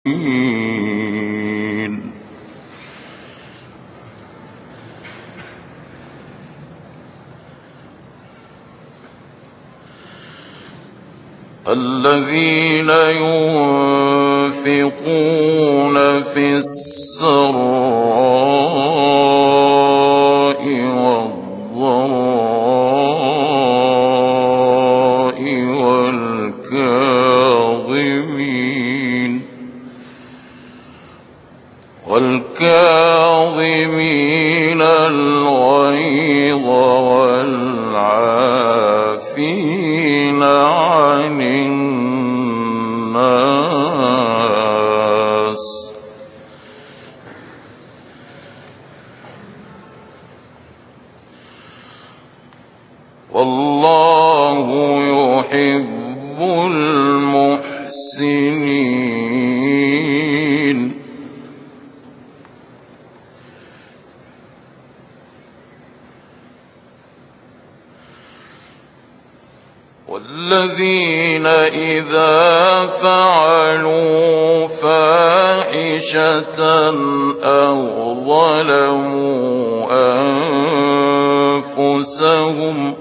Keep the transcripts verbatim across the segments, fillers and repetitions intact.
الذين ينفقون في السراء والضراء والكاظمين والكاظمين الغيظ والعافين عن الناس والله يحب المحسنين. والذين إذا فعلوا فاحشة أو ظلموا أنفسهم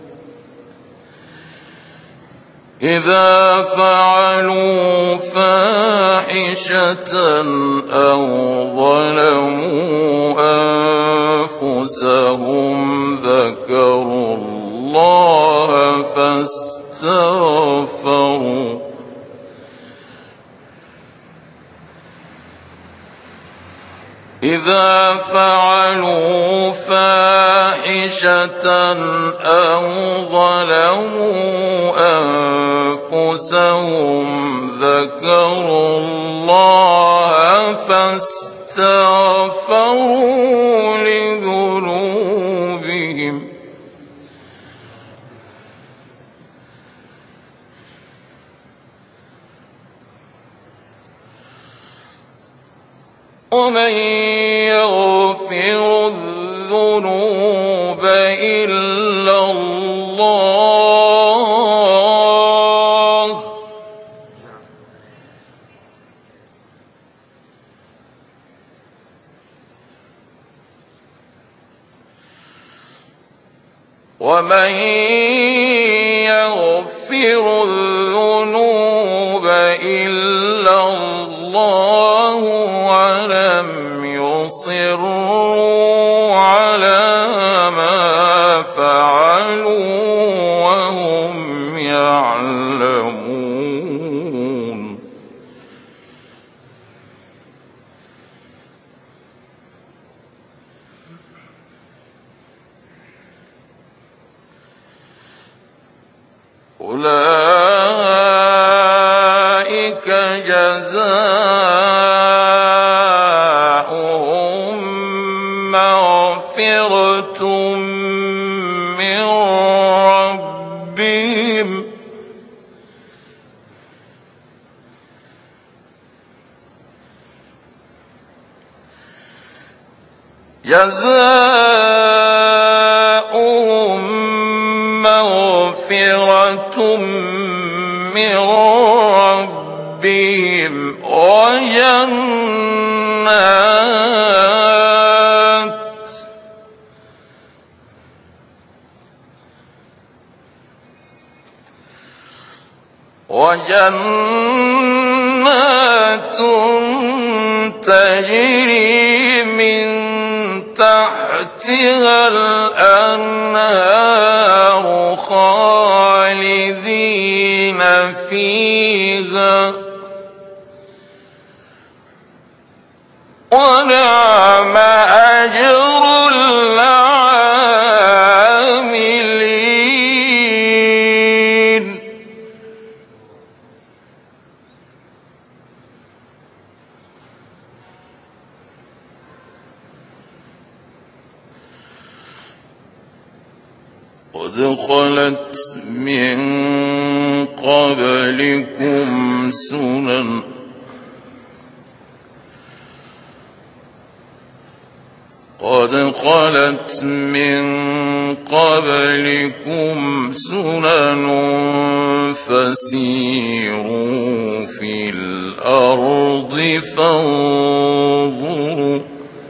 إذا فعلوا فاحشة أو ظلموا أنفسهم ذكروا الله فاستغفروا إذا فعلوا فاحشة أو ظلموا أنفسهم ذكروا الله فاستغفروا لذنوبهم ومن يغفر الذنوب إلا الله ومن يغفر الذنوب إلا الله ولم يصروا على ما فعلوا وهم يعلمون أولئك جزاؤهم مغفرة من ربهم جزاؤهم مغفرة من ربهم وجنات وجنات تجري من تحتها الأنهار خالدين فيها ونعم أجر العاملين. قد خلت من قبلكم سنن قد خلت من قبلكم سنن فسيروا في الأرض فانظروا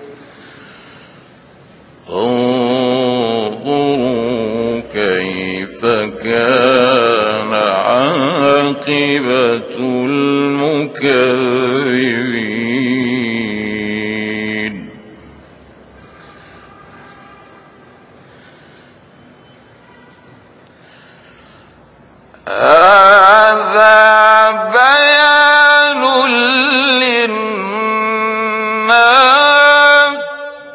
انظروا كيف كان عاقبة المكذبين. هذا بيان للناس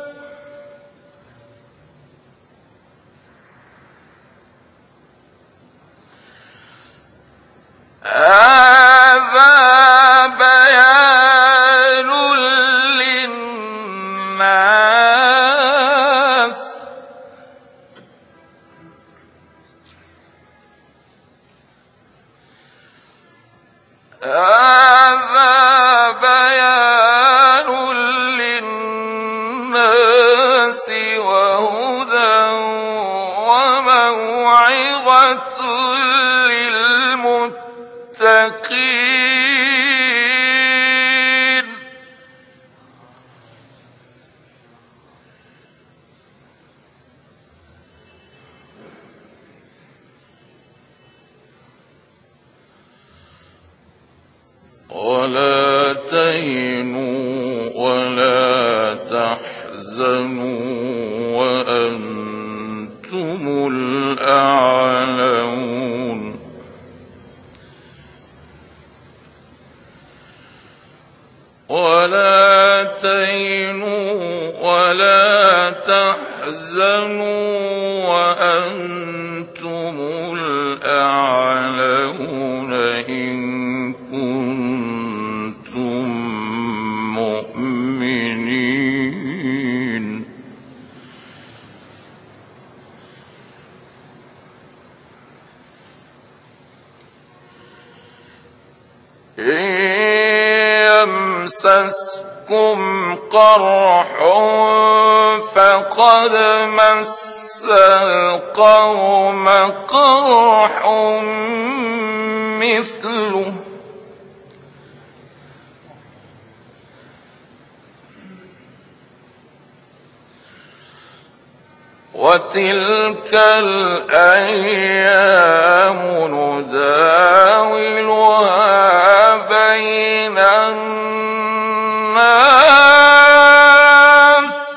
هذا بيان للناس هذا بيان للناس وهدى وموعظة للمتقين. ولا تهنوا ولا تحزنوا وأنتم الأعلون ولا تهنوا ولا تحزنوا وأنتم الأعلون إن كنتم مؤمنين. إن يمسسكم قرح فقد مس القوم قرح مثله وتلك الأيام نداولها بين الناس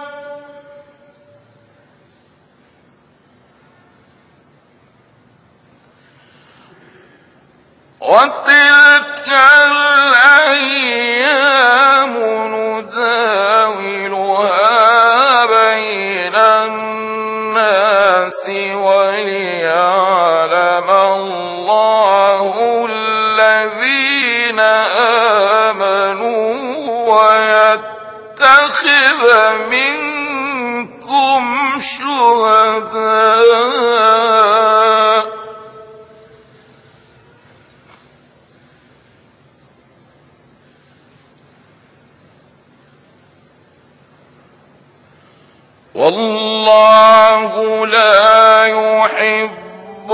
وتلك الأيام نداولها بين الناس وليعلم الله الذين آمنوا ويتخذ منكم شهداء والله لا يحب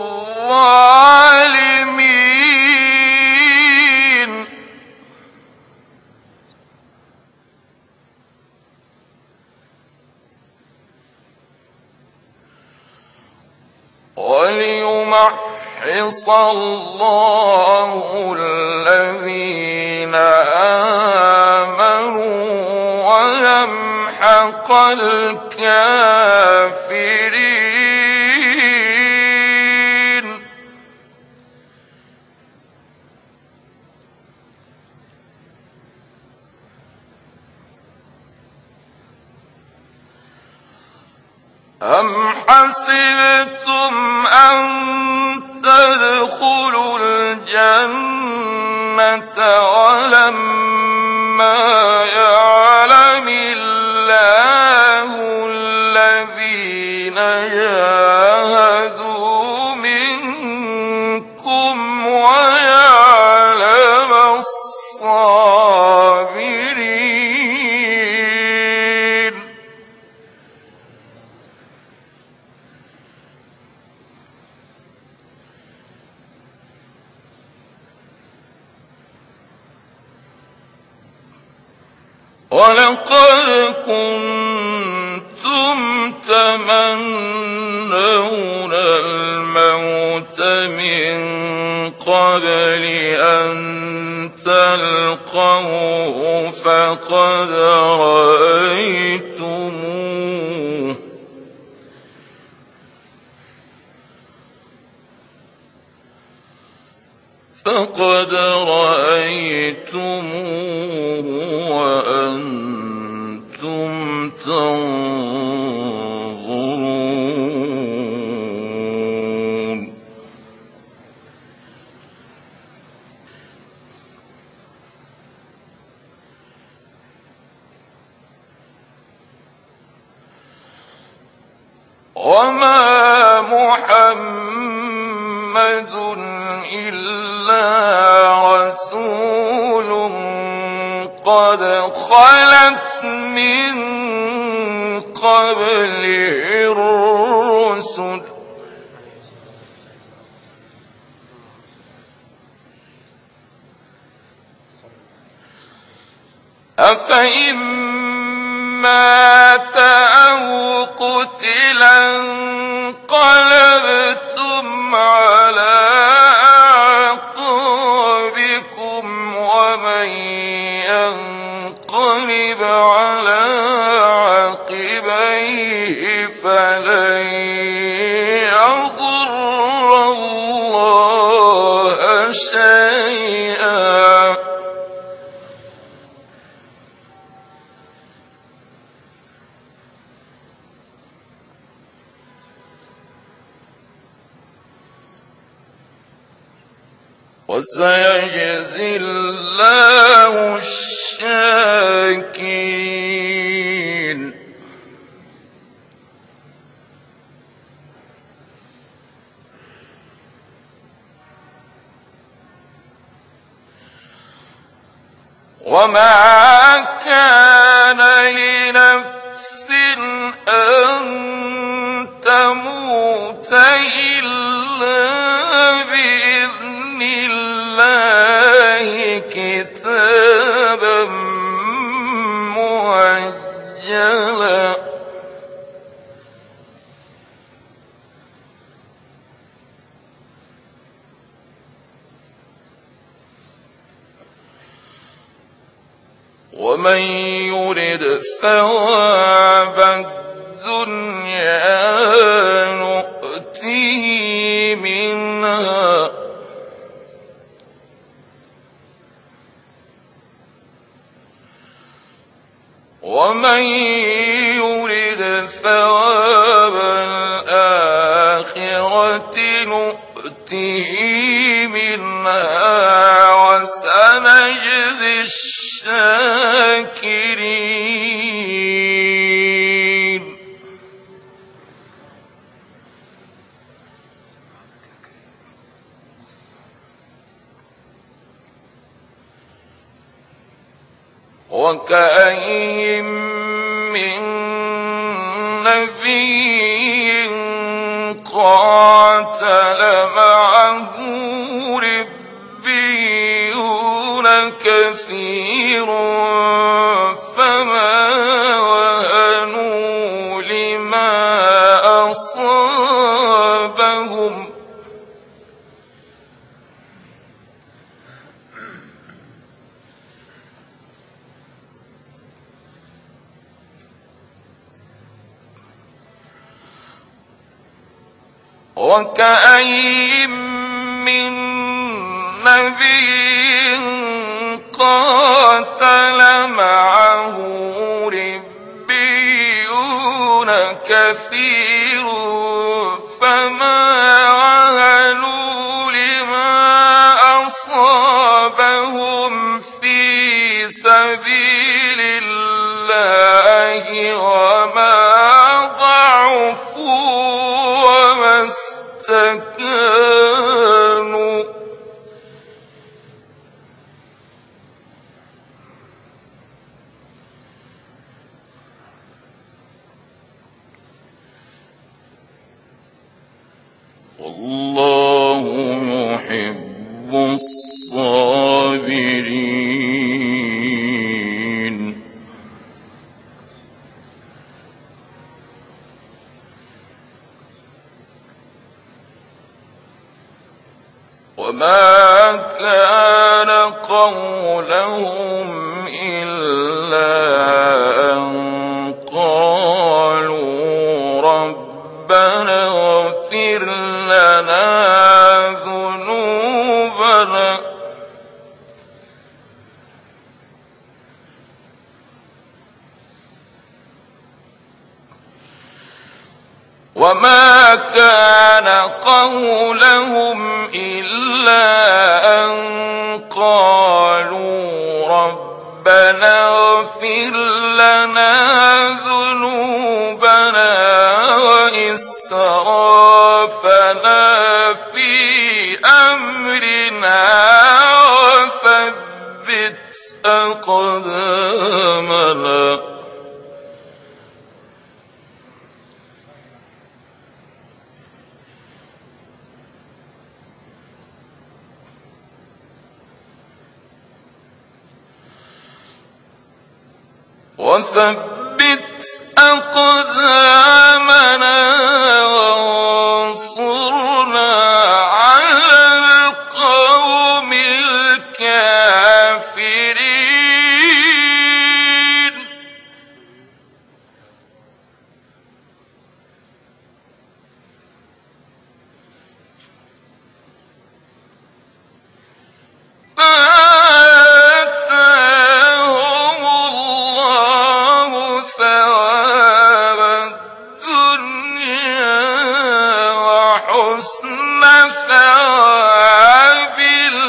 الظالمين. وليمحص الله الذين آمنوا ويمحق الكافرين. أم حسبتم أن تدخلوا الجنة ولما يعلم الله الذين جاهدوا منكم ويعلم الصابرين. ولقد كنتم تمنون الموت من قبل أن تلقوه فقد رأيتموه فقد رأيتموه وأنتم تنظرون وما محمد إلا رسول قد خلت من قبله الرسل أفإن مات أو قتلا انقلبتم على أعقابكم ومن ينقلب على عقبيه فلن يضر الله شيئا وسيجزي الله الشاكرين وما كان لنفس أن تموت إلا بإذن الله كتابا مؤجلا ومن يرد ثواب الدنيا نؤته منها ومن يرد ثواب الآخرة نؤته منها وسنجزي الشاكرين وكأين من نبي قاتل معه ربيون كثير فما وهنوا لما أصابهم وكأين من نبي قاتل معه ربيون كثير فما وهنوا لما أصابهم في سبيل الله وما ضعفوا وما استكانوا والله يحب الصابرين قولهم إلا أن قالوا ربنا اغفر لنا ذنوبنا وما كان قولهم إلا أن قالوا ربنا اغفر لنا ذنوبنا وإسرافنا في أمرنا وثبت أقدامنا وثبت أقدامنا وانصرنا على القوم الكافرين حسن ثواب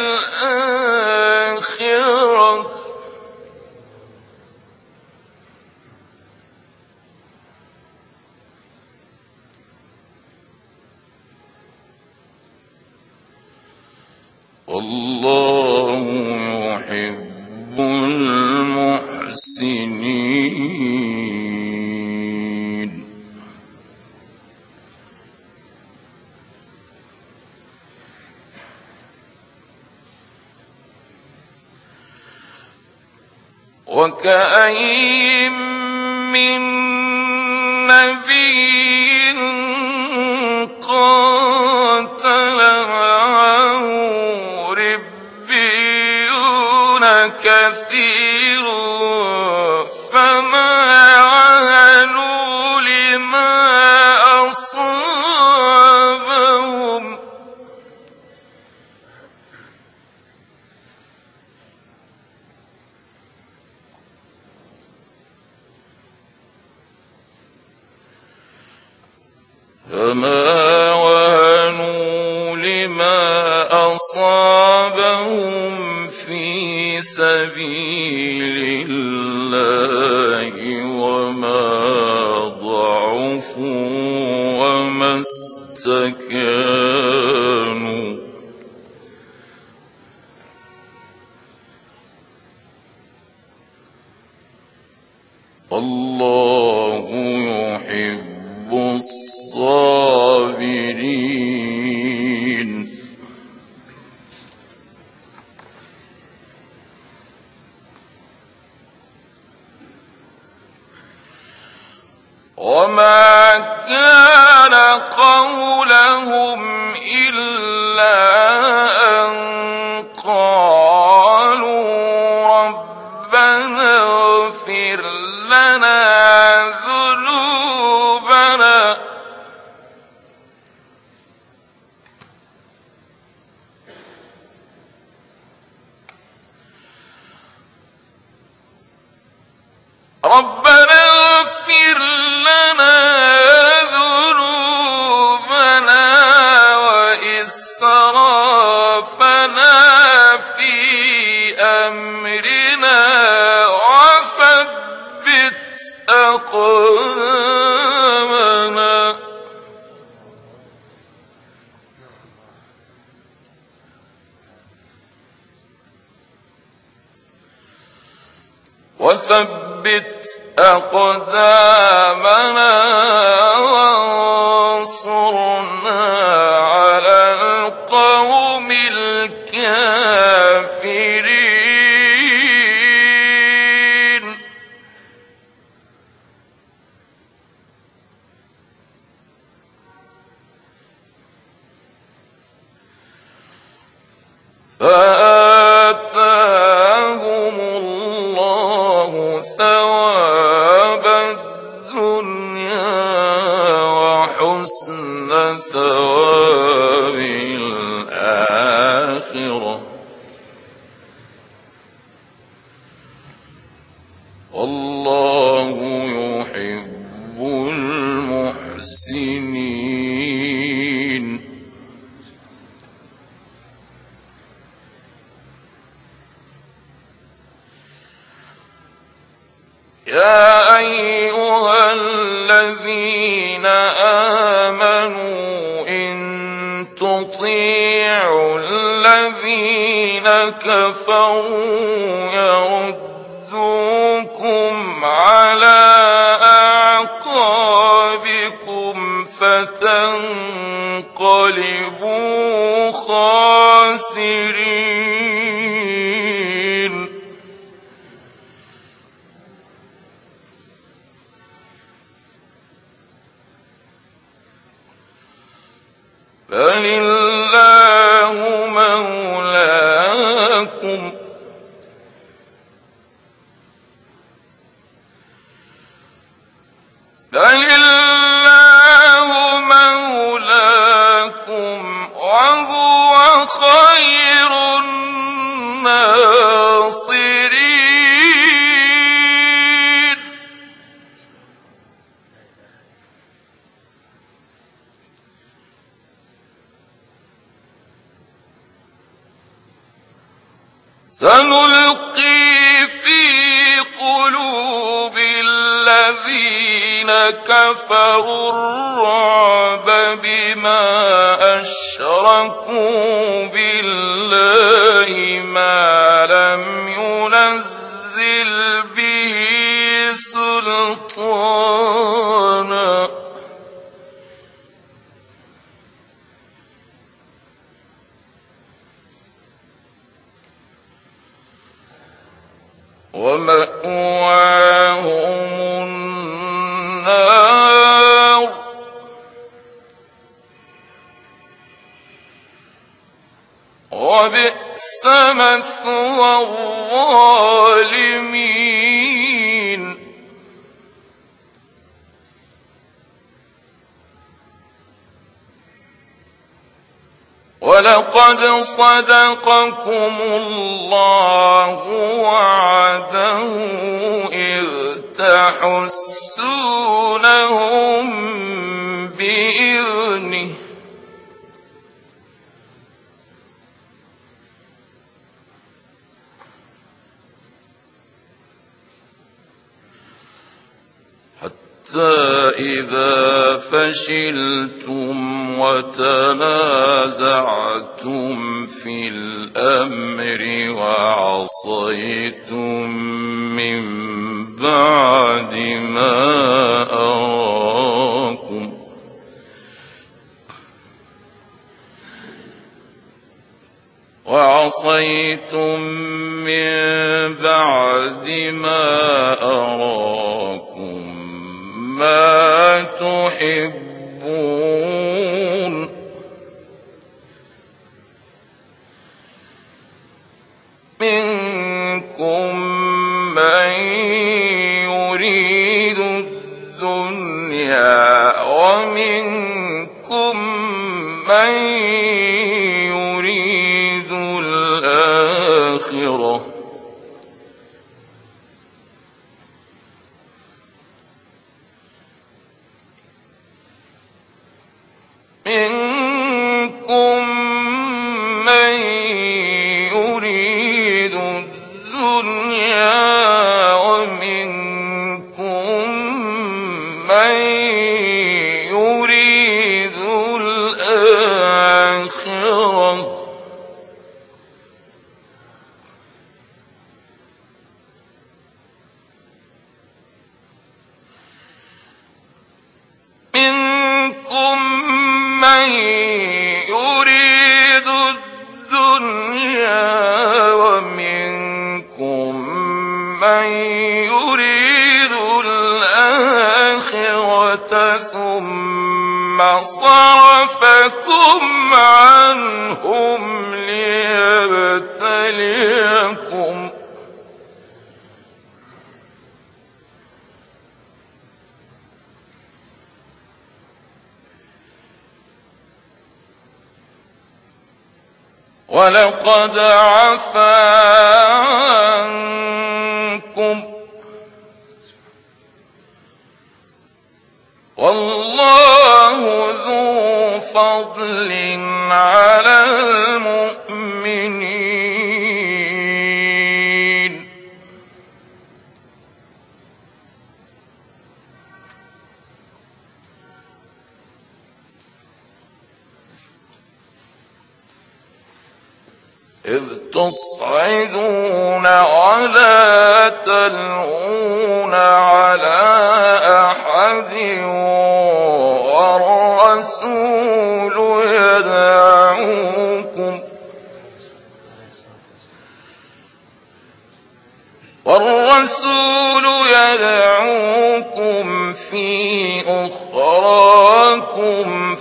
الآخرة والله يحب المحسنين. وكأين من نبي قاتل معه ربيون كثير فما وهنوا لما أصابهم فما وهنوا لما أصابهم في سبيل الله وما ضعفوا وما استكانوا الله يحب الصابرين. وما كان قولهم إلا أن قالوا ربنا اغفر لنا ذنوبنا ربنا اغفر لنا ذنوبنا وإسرافنا في أمرنا وثبت أقدامنا وثبت أقدامنا وانصرنا على القوم الكافرين. فآتاهم والله يحب المحسنين. يا أيها الذين آمنوا إن تطيعوا الذين كفروا يردوكم على أعقابكم فتنقلبوا خاسرين. بل الله مولاكم بل الله مولاكم وهو خير الناصرين. سنلقي في قلوب الذين كفروا الرعب بما أشركوا بالله ما لم ينزل به سلطانا ومأواهم النار وبئس مثوى الظالمين. ولقد صدقكم الله وعده إذ تحسونهم بإذنه إذا فشلتم وتنازعتم في الأمر وعصيتم من بعد ما أراكم وعصيتم من بعد ما أراكم ما تحبون منكم من يريد الدنيا ومنكم من يريد الآخرة منكم من يريد الدنيا ومنكم من يريد الآخرة منكم من يريد الدنيا ومنكم من يريد الآخرة ثم صرفكم عنهم ليبتليكم ولقد عفا عنكم فضل على المؤمنين إذ تصعدون ولا تلوون على أحد والرسول يدعوكم والرسول يدعوكم في أخراكم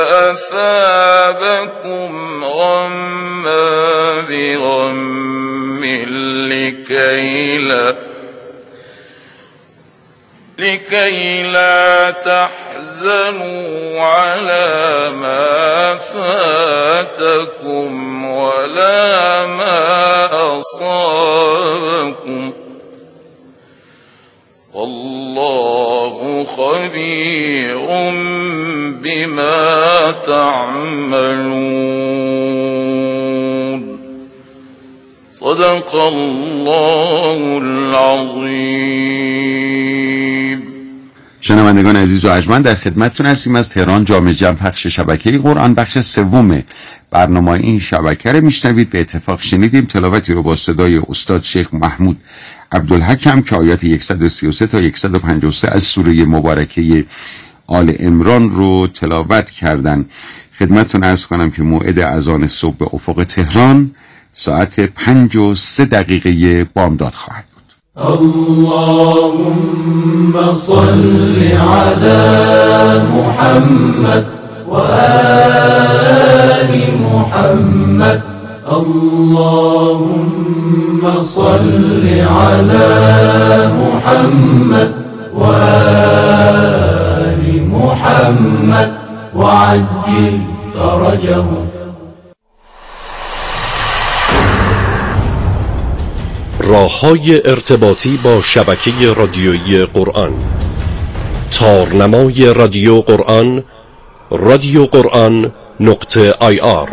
فأثابكم غما بغم لكي لا لكي لا تحزنوا على ما فاتكم ولا ما أصابكم والله خبير بما تعملون صدق الله العظیم. شنوندگان عزیز و ارجمند، در خدمتتون هستیم از تهران جامع جمع پخش شبکه قرآن. بخش سوم برنامه این شبکه رو میشنوید. به اتفاق شنیدیم تلاوتی رو با صدای استاد شیخ محمود عبدالحکم که آیات صد و سی و سه تا صد و پنجاه و سه از سوره مبارکه آل عمران رو تلاوت کردن. خدمتتون عرض کنم که موعد اذان صبح به افق تهران ساعت پنج و سه دقیقه بامداد خواهد بود. اللهم صل على محمد و آل محمد. اللهم صل على محمد و آل محمد وعجل فرجهم. راه‌های ارتباطی با شبکه رادیویی قرآن: تارنمای رادیو قرآن رادیو قرآن نقطه آی آر.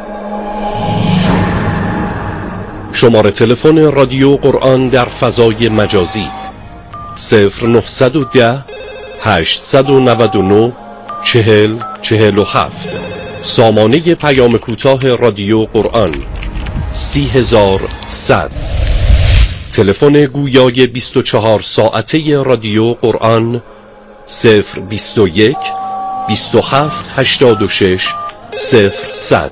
شماره تلفن رادیو قرآن در فضای مجازی صفر نهصد و ده هشتصد و نود و نه چهل چهل و هفت. سامانه پیام کوتاه رادیو قرآن سی هزار صد. تلفن گویای بیست و چهار ساعته رادیو قرآن صفر بیست و یک بیست و هفت هشتاد و شش صفر صد.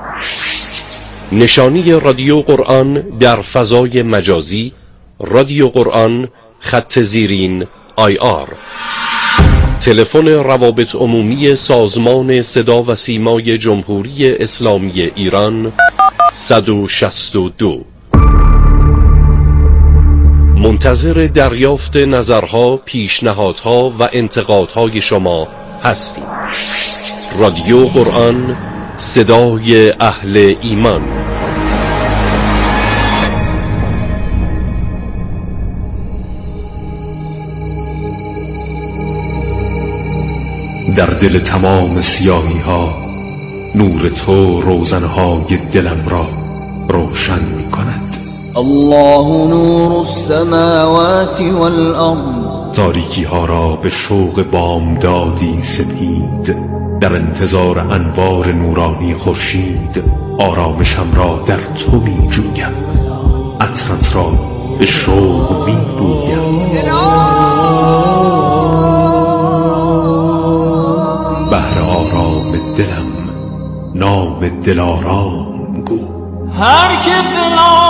نشانی رادیو قرآن در فضای مجازی رادیو قرآن خط زیرین آی آر. تلفن روابط عمومی سازمان صدا و سیمای جمهوری اسلامی ایران صد و شصت و دو. منتظر دریافت نظرها، پیشنهادها و انتقادهای شما هستیم. رادیو قرآن، صدای اهل ایمان. در دل تمام سیاهی ها نور تو روزنهای دلم را روشن می کند. الله نور السماوات والارض. تاریکی ها را به شوق بامدادی سپید، در انتظار انوار نورانی خورشید آرامشم را در تو می جویم، عطرت را به شوق می بویم. بهر آرام دلم نام دلارام گو. هر که دلارام